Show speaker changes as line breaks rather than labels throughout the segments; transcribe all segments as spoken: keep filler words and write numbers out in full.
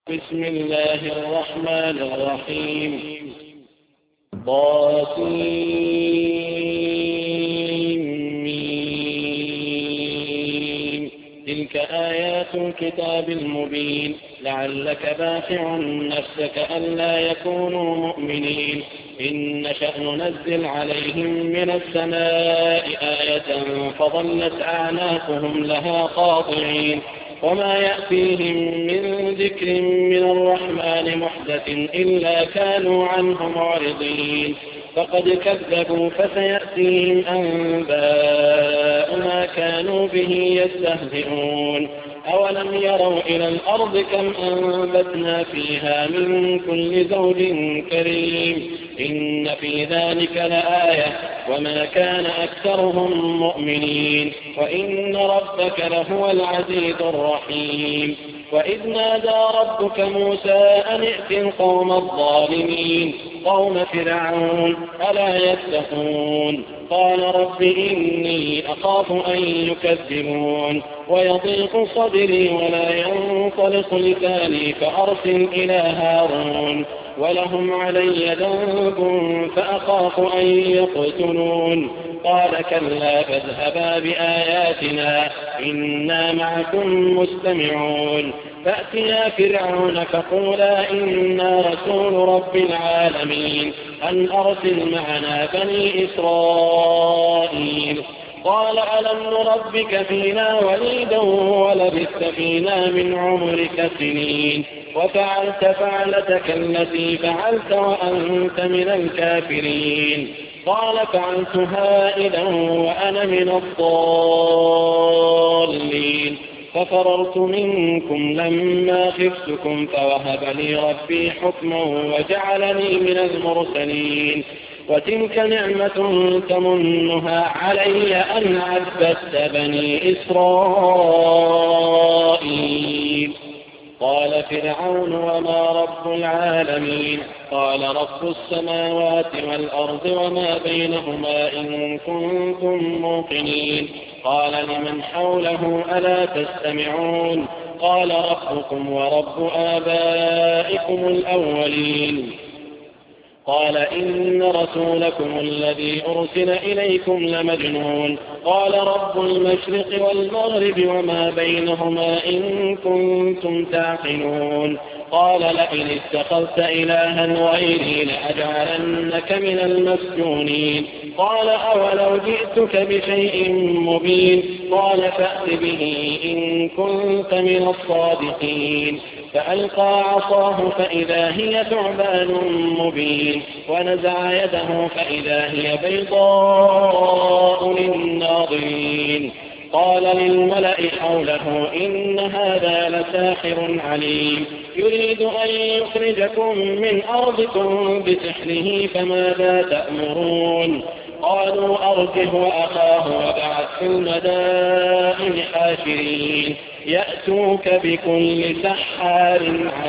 بسم الله الرحمن الرحيم. ضاسين. تلك آيات الكتاب المبين. لعلك باخع نفسك ألا يكونوا مؤمنين. إن نشأ ننزل عليهم من السماء آية فظلت أعناقهم لها خاضعين. وما يأتيهم من ذكر من الرحمن محدث إلا كانوا عنه معرضين. فقد كذبوا فسيأتيهم أنباء ما كانوا به يستهزئون. أولم يروا إلى الأرض كم أنبتنا فيها من كل زوج كريم. إن في ذلك لآية وما كان أكثرهم مؤمنين وإن ربك لهو العزيز الرحيم. وإذ نادى ربك موسى أن ائت القوم الظالمين قوم فرعون ألا يتقون. قال رب إني أخاف أن يكذبون ويضيق صدري ولا ينطلق لساني فأرسل إلى هارون ولهم علي ذنب فأخاف أن يقتلون. قال كلا فاذهبا بآياتنا إنا معكم مستمعون. فأتيا فرعون فقولا إنا رسول رب العالمين أن أرسل معنا بني إسرائيل. قال ألم نربك فينا وليدا ولبثت فينا من عمرك سنين وفعلت فعلتك التي فعلت وأنت من الكافرين. قال فعلتها إذا وأنا من الضالين. ففررت منكم لما خفتكم فوهب لي ربي حكما وجعلني من المرسلين. وتلك نعمة تمنها علي أن عبدت بني إسرائيل. قال فرعون وما رب العالمين. قال رب السماوات والأرض وما بينهما إن كنتم موقنين. قال لمن حوله ألا تستمعون. قال ربكم ورب آبائكم الأولين. قال إن رسولكم الذي أرسل إليكم لمجنون. قال رب المشرق والمغرب وما بينهما إن كنتم تعقلون. قال لئن اتخذت إلها غيري لأجعلنك من المسجونين. قال أولو جئتك بشيء مبين. قال فأت به إن كنت من الصادقين. فألقى عصاه فإذا هي ثعبان مبين ونزع يده فإذا هي بيضاء للناظرين. قال للملأ حوله إن هذا لساحر عليم يريد أن يخرجكم من أرضكم بسحره فماذا تأمرون. قالوا أرجه وأخاه وابعث في المدائن حاشرين يأتوك بكل سحار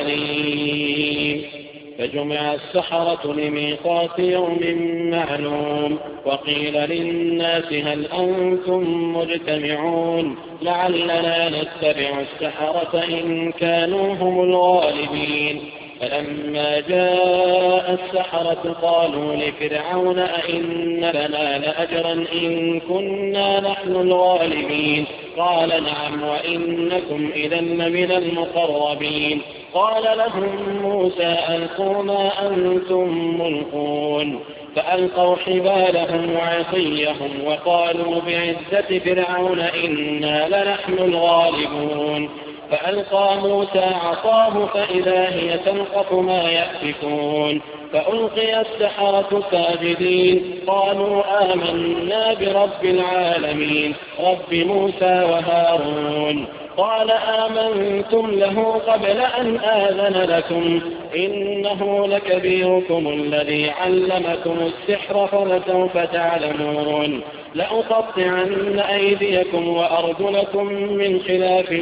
عليم. فجمع السحرة لميقات يوم معلوم. وقيل للناس هل أنتم مجتمعون لعلنا نتبع السحرة إن كانوا هم الغالبين. فلما جاء السحرة قالوا لفرعون أئن لنا لأجرا إن كنا نحن الغالبين. قال نعم وإنكم إذا لمن المقربين. قال لهم موسى ألقوا ما أنتم ملقون. فألقوا حبالهم وعصيهم وقالوا بعزة فرعون إنا لنحن الغالبون. فألقى موسى عصاه فإذا هي تلقف ما يأفكون. فألقي السحرة ساجدين قالوا آمنا برب العالمين رب موسى وهارون. قال آمنتم له قبل أن آذن لكم إنه لكبيركم الذي علمكم السحر فلسوف تعلمون. لأقطعن أيديكم وأرجلكم من خلاف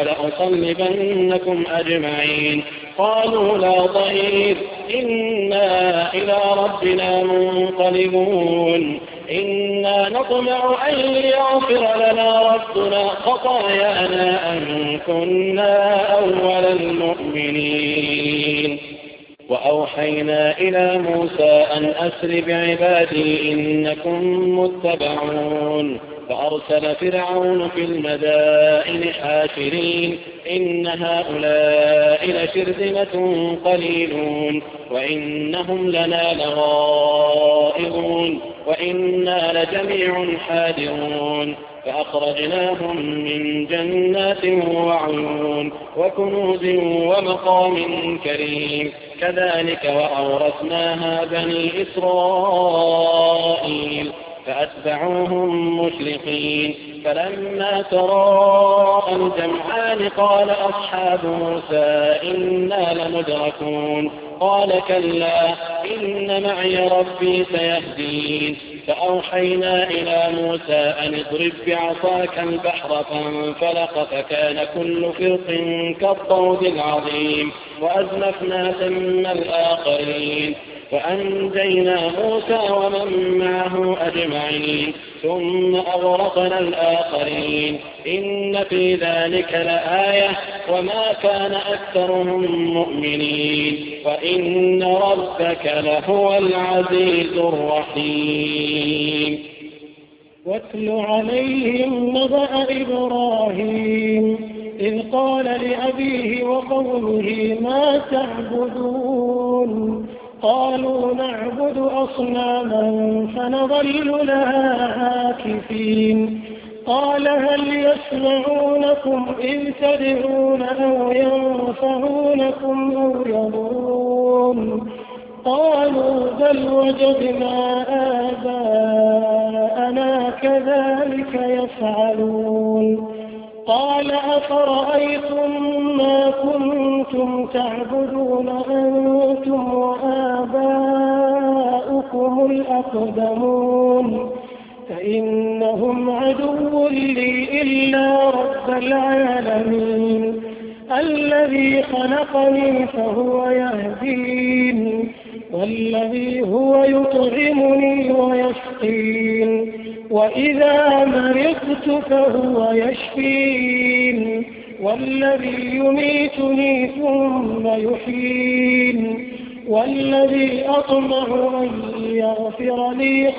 ولأصلبنكم أجمعين. قالوا لا ضير إنا إلى ربنا منقلبون. إنا نطمع أن يغفر لنا ربنا خطايانا أن كنا أول المؤمنين. وأوحينا إلى موسى أن أسر بعبادي إنكم متبعون. فأرسل فرعون في المدائن حاشرين إن هؤلاء لشرذمة قليلون وإنهم لنا لغائظون وإنا لجميع حاذرون. فأخرجناهم من جنات وعيون وكنوز ومقام كريم كذلك وأورثناها بني إسرائيل فأتبعوهم مشرقين. فلما تراءى الجمعان قال أصحاب موسى إنا لمدركون قال كلا إن معي ربي سيهدين. فأوحينا إلى موسى أن اضرب بعصاك البحر فانفلق فكان كل فرق كالطود العظيم وأزلفنا ثم الآخرين فأنجينا موسى ومن معه أجمعين ثم أغرقنا الآخرين إن في ذلك لآية وما كان أكثرهم مؤمنين وإن ربك لهو العزيز الرحيم.
واتل عليهم نبأ إبراهيم إذ قال لأبيه وقومه ما تعبدون قالوا نعبد أصناما فنظل لها عاكفين. قال هل يسمعونكم إذ تدعون أو ينفعونكم أو يضرون قالوا بل وجدنا آباءنا كذلك يفعلون. قال أفرأيتم ما كنتم تعبدون أنتم وآباؤكم الأقدمون فإنهم عدو لي إلا رب العالمين الذي خلقني فهو يهدين والذي هو يطعمني ويسقين وإذا مرضت فهو يشفين والذي يميتني ثم يحيين والذي أطمع أن يغفر لي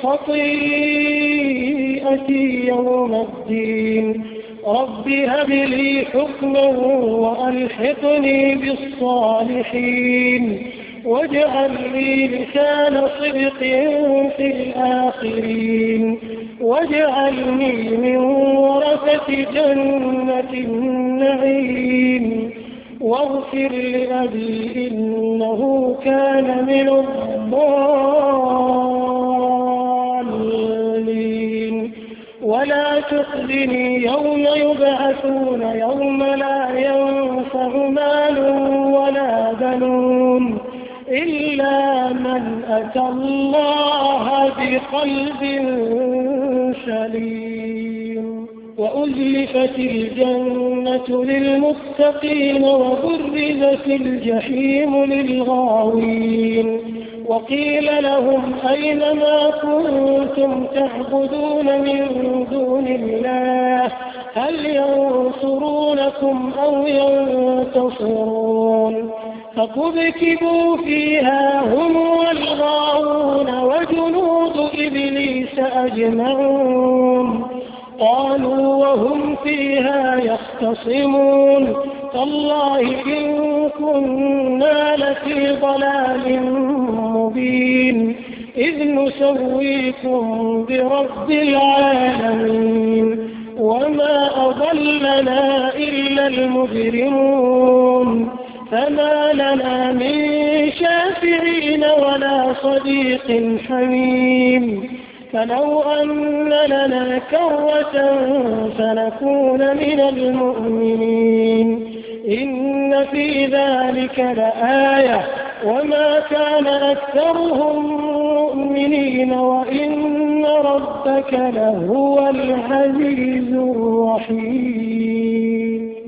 خطيئتي يوم الدين رب هب لي حكما وألحقني بالصالحين واجعل لي لسان صدق في الآخرين واجعلني من ورثة جنة النعيم واغفر لأبي إنه كان من الضالين ولا تخزني يوم يبعثون يوم لا ينفع مال ولا بنون إلا من أتى الله بقلب سليم. وأزلفت الجنة للمتقين وبرزت الجحيم للغاوين وقيل لهم أين ما كنتم تعبدون من دون الله هل ينصرونكم أو ينتصرون فكبكبوا فيها هم والغاوون وجنود إبليس أجمعون قالوا وهم فيها يختصمون تالله إن كنا لفي ضلال مبين إذ نسويكم برب العالمين وما أضلنا إلا المجرمون فما لنا من شافعين ولا صديق حميم فلو أن لنا كرة فنكون من المؤمنين إن في ذلك لآية وما كان أكثرهم مؤمنين وإن ربك لهو العزيز الرحيم.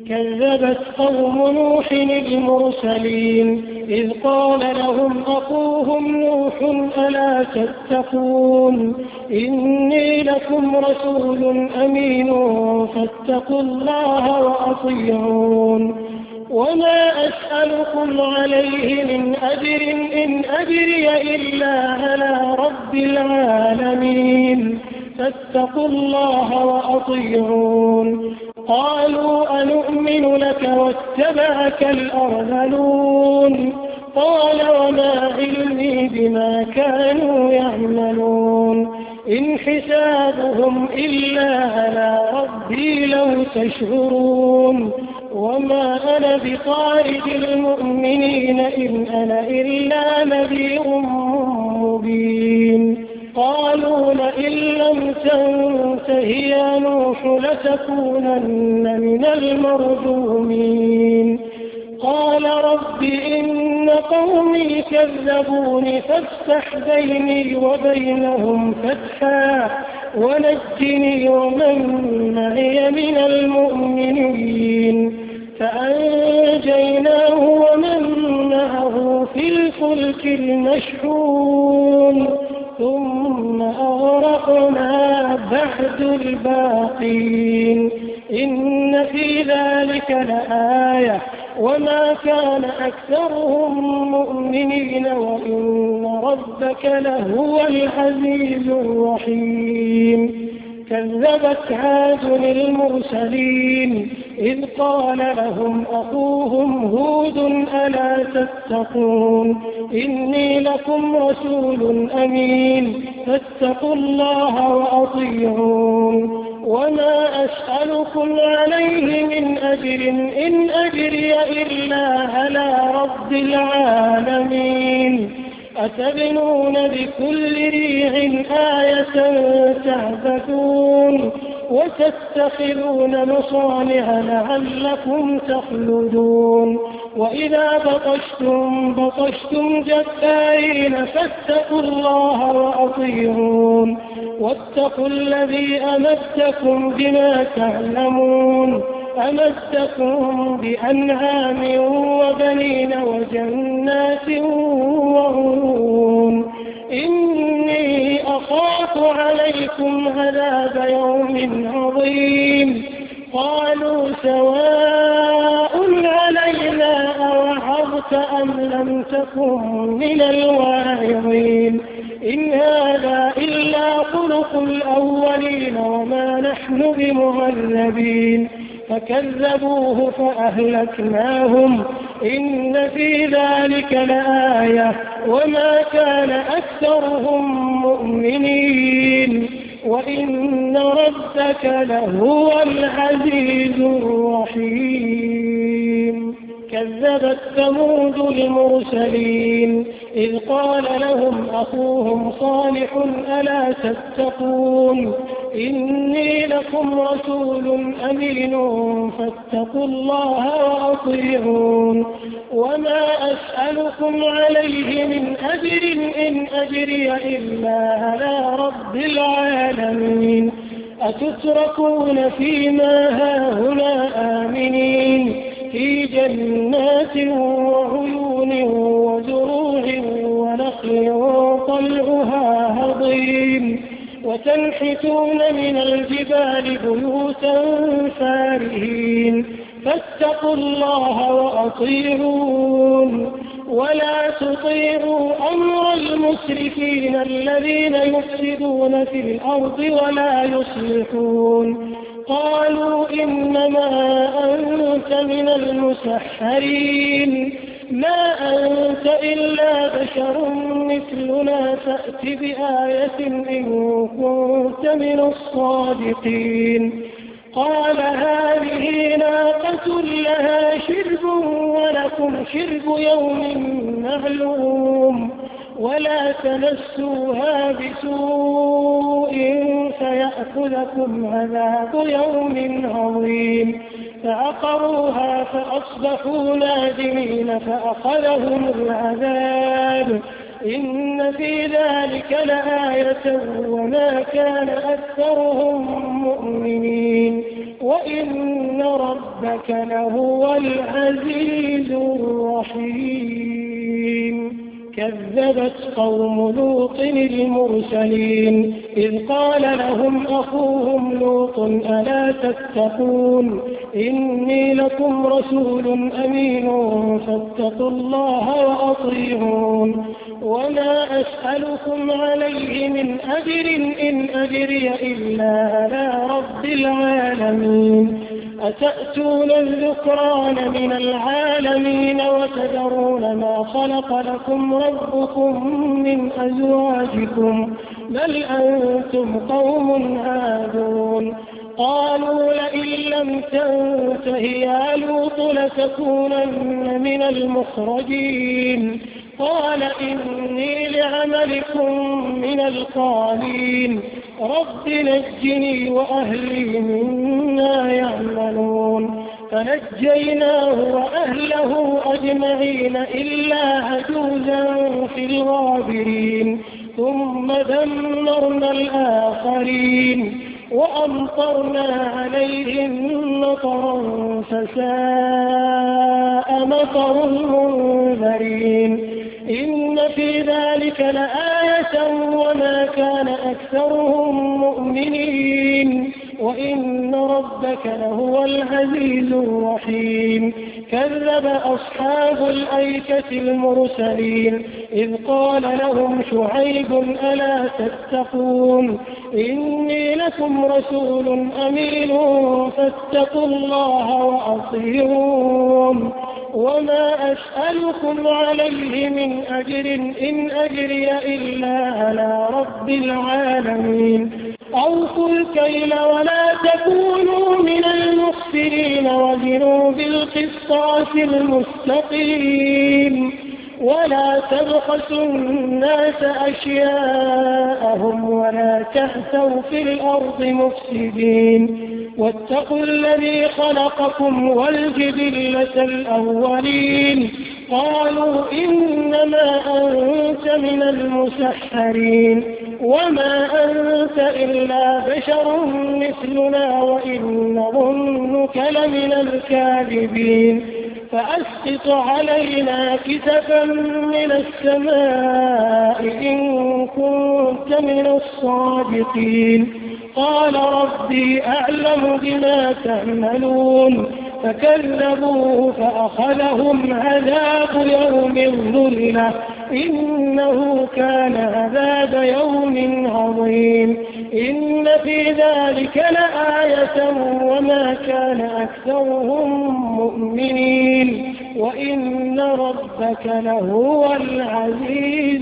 كذبت قوم نوح المرسلين إذ قال لهم أخوهم نوح ألا تتقون إني لكم رسول أمين فاتقوا الله وأطيعون وما أسألكم عليه من أجر إن أجري إلا على رب العالمين فاتقوا الله وأطيعون قالوا أنؤمن لك واتبعك الأرذلون قال وما علمي بما كانوا يعملون إن حسابهم إلا على ربي لو تشعرون وما أنا بطارد المؤمنين إن أنا إلا نذير مبين قالوا لئن لم تنته يا نوح لتكونن من المرجومين قال رب إن قومي كذبوني فافتح بيني وبينهم فتحا ونجني ومن معي من المؤمنين فأنجيناه ومن معه في الفلك المشحون ثم أغرقنا بعد الباقين إن في ذلك لآية وما كان أكثرهم مؤمنين وإن ربك لهو العزيز الرحيم كذبت عاد المرسلين إذ قال لهم أخوهم هود ألا تتقون إني لكم رسول أمين فاتقوا الله وأطيعون وما أسألكم عليه من أجر إن أجري إلا على رب العالمين أتبنون بكل ريع آية تعبثون وتتخذون مصانع لعلكم تخلدون وإذا بطشتم بطشتم جبارين فاتقوا الله وأطيعون واتقوا الذي أمدكم بما تعلمون أمدكم بأنعام وبنين وجنات وعيون إني أخاف عليكم عذاب يوم عظيم قالوا سواء علينا أوعظت أم لم تكن من الواعظين إن هذا إلا خلق الأولين وما نحن بمعذبين فكذبوه فأهلكناهم إن في ذلك لآية وما كان أكثرهم مؤمنين وإن ربك لهو العزيز الرحيم كذبت ثمود المرسلين إذ قال لهم أخوهم صالح ألا تتقون إني لكم رسول أمين فاتقوا الله وأطيعون وما أسألكم عليه من أجر إن أجري إلا على رب العالمين أتتركون فيما هاهنا آمنين في جنات وعيون وزروع ونخل طلعها هضيم وتنحتون من الجبال بيوتا فارهين فاتقوا الله وأطيعون ولا تطيعوا أمر المسرفين الذين يفسدون في الأرض ولا يصلحون قالوا إنما أنت من المسحرين ما أنت إلا بشر مثلنا فأت بآية إن كنت من الصادقين قال هذه ناقة لها شرب ولكم شرب يوم معلوم ولا تمسوها بسوء فيأخذكم عذاب يوم عظيم فعقروها فأصبحوا نادمين فأخذهم العذاب إن في ذلك لآية وما كان أكثرهم مؤمنين وإن ربك لهو العزيز الرحيم. كذبت قوم لوط المرسلين إذ قال لهم أخوهم لوط ألا تتقون إني لكم رسول أمين فاتقوا الله وأطيعون وما أسألكم عليه من أجر إن أجري إلا على رب العالمين. أتأتون الذكران من العالمين وتذرون ما خلق لكم ربكم من أزواجكم بل أنتم قوم عادون. قالوا لئن لم تنته يا لوط لتكونن من المخرجين. قال إني لعملكم من القالين رب نجني وأهلي مما يعملون. فنجيناه وأهله أجمعين إلا عجوزا في الغابرين ثم دمرنا الآخرين وأمطرنا عليهم مطرا فساء مطر المنذرين. إن في ذلك لآية وما كان أكثرهم مؤمنين وإن ربك لهو العزيز الرحيم. كذب أصحاب الأيكة المرسلين إذ قال لهم شعيب ألا تتقون إني لكم رسول أمين فاتقوا الله وأطيعون وما أسألكم عليه من أجر إن أجري إلا على رب العالمين. أوفوا الكيل ولا تكونوا من المخسرين وزنوا بالقسطاس المستقيم ولا تبخسوا الناس أشياءهم ولا تأسوا في الأرض مفسدين واتقوا الذي خلقكم والجبلة الأولين. قالوا إنما أنت من المسحرين وما أنت إلا بشر مثلنا وإن نظنك لمن الكاذبين. فأسقط علينا كسفا من السماء إن كنت من الصادقين. قال ربي أعلم بما تعملون فكذبوه فأخذهم عذاب يوم الظلة إنه كان عذاب يوم عظيم. إن في ذلك لآية وما كان أكثرهم مؤمنين وإن ربك لهو العزيز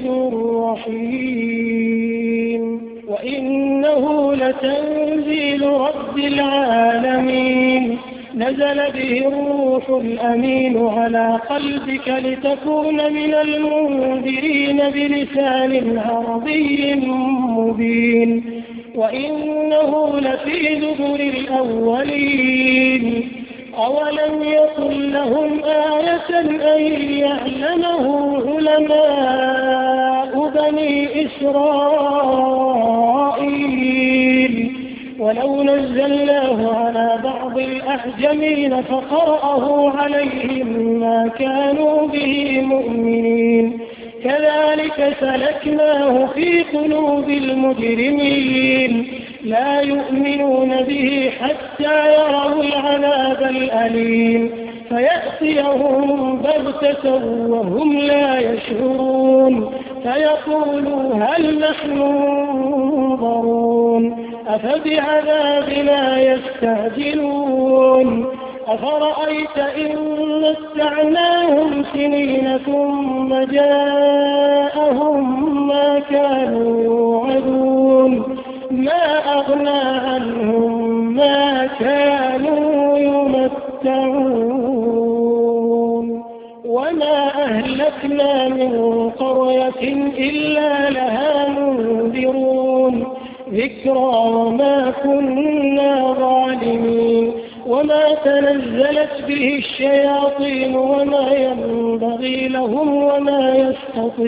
الرحيم. وإنه لتنزيل رب العالمين نزل به الروح الأمين على قلبك لتكون من المنذرين بلسان عربي مبين وإنه لفي زبر الأولين. أولم يكن لهم آية أن يعلمه علماء بني إسرائيل ولو نزلناه على بعض الأعجمين فقرأه عليهم ما كانوا به مؤمنين. كذلك سلكناه في قلوب المجرمين لا يؤمنون به حتى يروا العذاب الأليم فيأتيهم بغتة وهم لا يشعرون فيقولوا هل نحن منظرون أفبعذابنا يستعجلون. أفرأيت إن متعناهم سنين ثم جاءهم ما كانوا يوعدون ما أغنى عنهم ما كانوا يمتعون وما أهلكنا من قرية إلا لها منذرون ذكرى وما كنا ظالمين وما تنزلت به الشياطين وما ينبغي لهم وما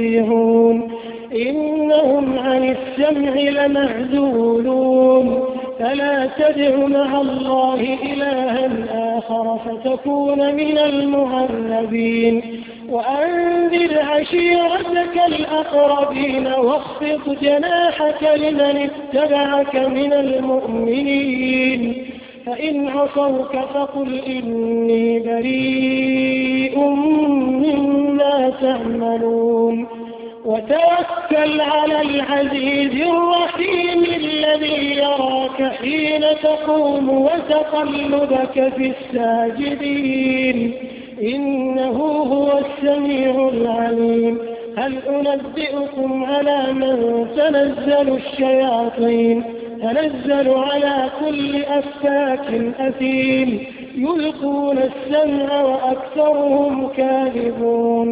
يستطيعون إنهم عن السمع لمعزولون فلا تدع مع الله إلها آخر فتكون من المعذبين وأنذر عشيرتك الأقربين واخفض جناحك لمن اتبعك من المؤمنين فإن عصوك فقل إني بريء مما تعملون وتوكل على العزيز الرحيم الذي يراك حين تقوم وتقلبك في الساجدين إنه هو السميع العليم هل أنبئكم على من تنزل الشياطين تنزل على كل أفاك أثيم يلقون السمع وأكثرهم كاذبون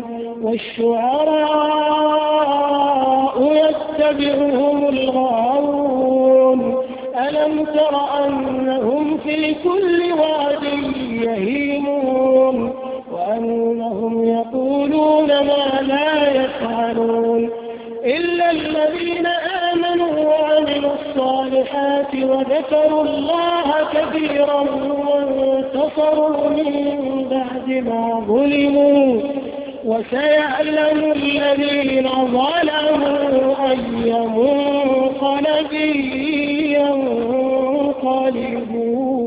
والشعراء يتبعهم الغاوون ألم تر أنهم في كل واد يهيمون وأنهم يقولون ما لا يفعلون إلا الذين آمنوا وعملوا الصالحات وذكروا الله كثيرا وانتصروا من بعد ما ظلموا وسيعلم الذين ظلموا أي منقلب ينقلبون